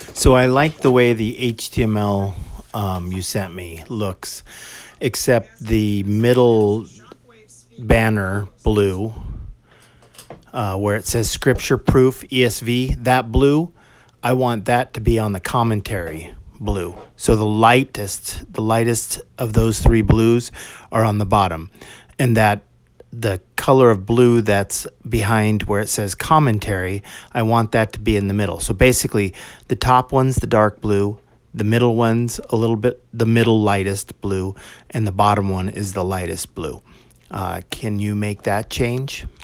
So I like the way the HTML you sent me looks, except the middle banner blue, where it says Scripture Proof ESV, that blue, I want that to be on the commentary blue. So the lightest of those three blues are on the bottom, and that the color of blue that's behind where it says commentary, I want that to be in the middle. So basically, the top one's the dark blue, the middle one's a little bit the middle lightest blue, and the bottom one is the lightest blue. Can you make that change?